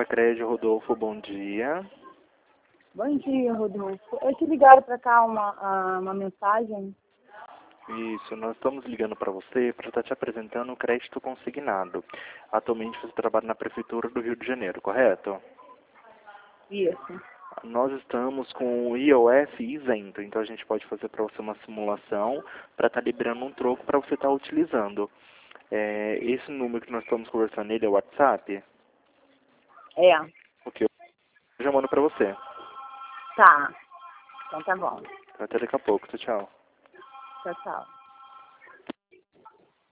Facred, Rodolfo, bom dia. Bom dia, Rodolfo. Eu te ligaram para cá uma mensagem. Isso, nós estamos ligando para você para estar te apresentando o crédito consignado. Atualmente você trabalha na Prefeitura do Rio de Janeiro, correto? Isso. Nós estamos com o IOF isento, então a gente pode fazer para você uma simulação para estar liberando um troco para você estar utilizando. Esse número que nós estamos conversando, ele é o WhatsApp? É. Ok, eu já mando para você. Tá. Então tá bom. Até daqui a pouco, tchau, tchau. Tchau, tchau.